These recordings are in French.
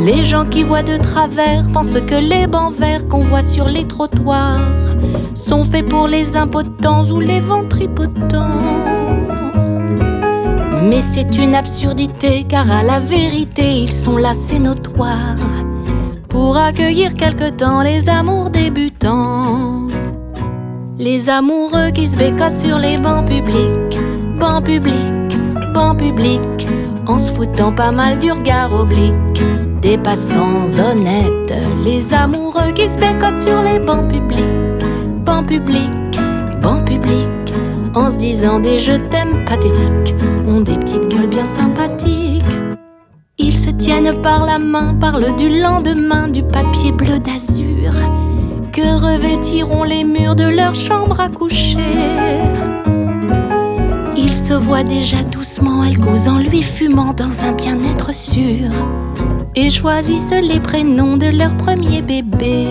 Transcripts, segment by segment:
Les gens qui voient de travers pensent que les bancs verts qu'on voit sur les trottoirs sont faits pour les impotents ou les ventripotents. Mais c'est une absurdité, car à la vérité ils sont là, c'est notoire, pour accueillir quelque temps les amours débutants. Les amoureux qui se bécotent sur les bancs publics, bancs publics, bancs publics, en se foutant pas mal du regard oblique des passants honnêtes. Les amoureux qui se bécotent sur les bancs publics, bancs publics, bancs publics, en se disant des je t'aime pathétiques, ont des petites gueules bien sympathiques. Ils se tiennent par la main, parlent du lendemain, du papier bleu d'azur que revêtiront les murs de leur chambre à coucher. Ils se voient déjà doucement, elle cause en lui fumant dans un bien-être sûr, et choisissent les prénoms de leur premier bébé.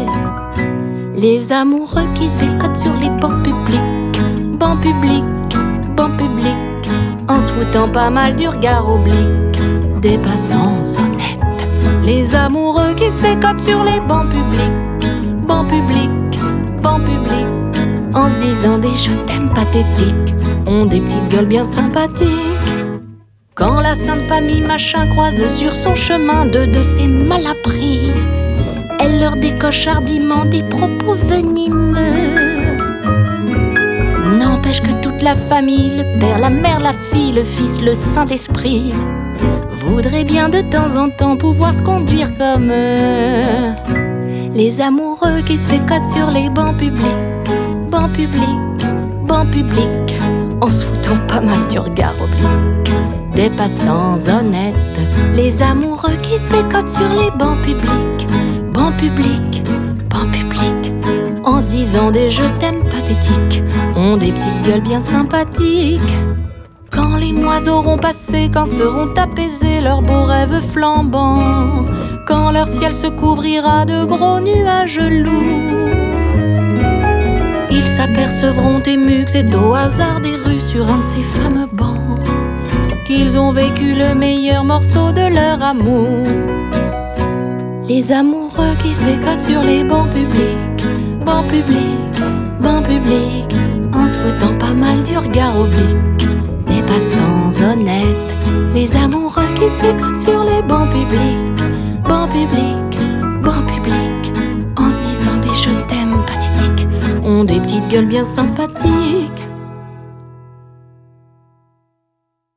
Les amoureux qui se bécotent sur les bancs publics, bancs publics, bancs publics, en se foutant pas mal du regard oblique des passants honnêtes. Les amoureux qui se bécotent sur les bancs publics, bancs publics, bancs publics, en se disant des je t'aime pathétiques, ont des petites gueules bien sympathiques. Quand la sainte famille machin croise sur son chemin deux de ces malappris, elle leur décoche hardiment des propos venimeux. N'empêche que toute la famille, le père, la mère, la fille, le fils, le Saint-Esprit, voudrait bien de temps en temps pouvoir se conduire comme eux. Les amoureux qui se bécotent sur les bancs publics, bancs publics, bancs publics, en se foutant pas mal du regard oblique des passants honnêtes. Les amoureux qui se bécotent sur les bancs publics, bancs publics, bancs publics, en se disant des je t'aime pathétiques, ont des petites gueules bien sympathiques. Quand les mois auront passé, quand seront apaisés leurs beaux rêves flambants, quand leur ciel se couvrira de gros nuages lourds, ils s'apercevront émus que c'est au hasard des rues, sur un de ces fameux bancs, qu'ils ont vécu le meilleur morceau de leur amour. Les amoureux qui se bécotent sur les bancs publics, bancs publics, bancs publics, en se foutant pas mal du regard oblique des passants honnêtes. Les amoureux qui se bécotent sur les bancs publics, bancs publics, bancs publics, en se disant des je t'aime pathétiques, ont des petites gueules bien sympathiques.